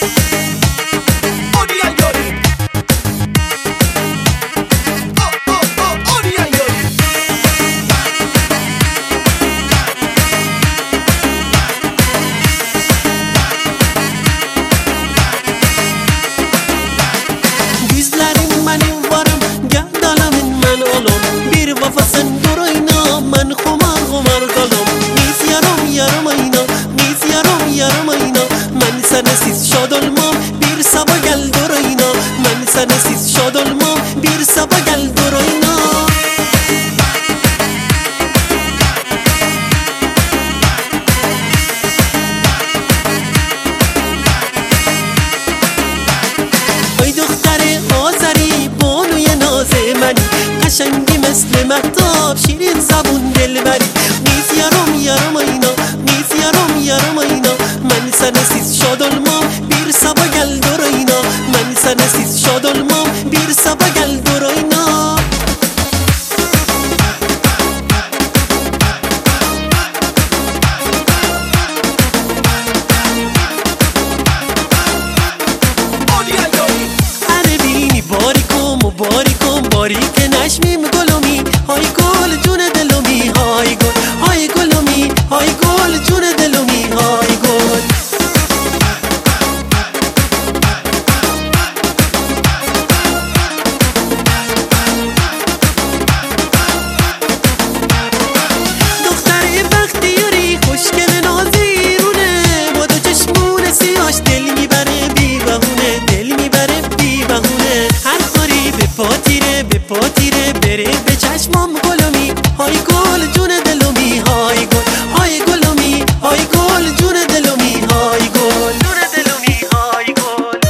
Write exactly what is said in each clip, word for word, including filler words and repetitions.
Vafasın durayna men khumar khumar kalom mis yarom yarom ayna mis yarom yarom ayna men senesiz şad olmam bir sabah gel durayna men senesiz şad olmam bir sabah gel durayna Ay دختر آذری بانوی ناز منی قشنگی مثل مهتاب شیرین زبون دلبری نیز یارم یارم اینا نیز یارم یارم اینا من senesiz şad olmam bir sabah gel durayna men senesiz şad olmam bir sabah gel durayna باریکم باریک نشمیم گلومی های گل جون دلومی های گل های گلومی های گل جون دلومی های گل دختر بختیاری خوشگل نازیرونه با دو چشمون سیاش دل میبره بی بهونه دل میبره بی بهونه هر خوری به پاتیره به پاتیره بره به چشمام گلومی های گل جون دلومی های گل های گلومی های گل جون دلومی های گل جون دلومی های گل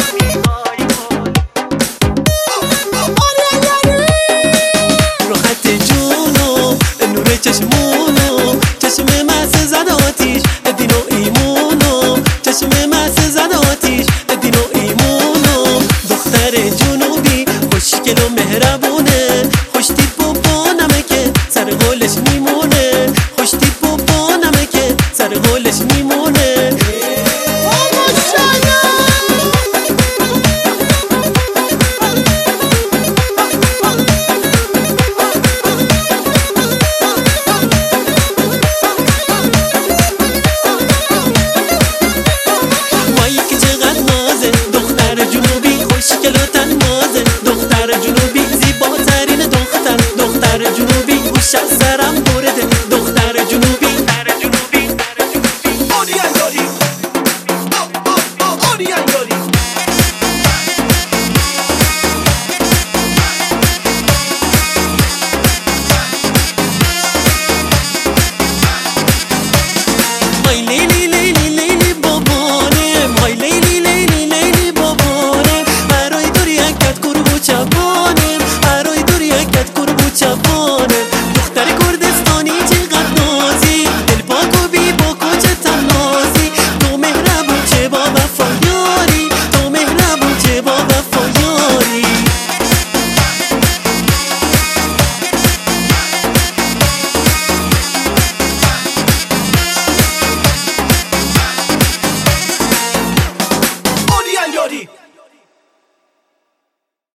راحت جونو نور چشمونو چشم مست زد آتیش دینو ایمونو چشم مست زد آتیش دینو ایمونو دختر جنوبی خوشگل و مهربونه خوش تیپ و بانمه که سر گلش میمونه خوش تیپ و بانمه که سر گلش میمونه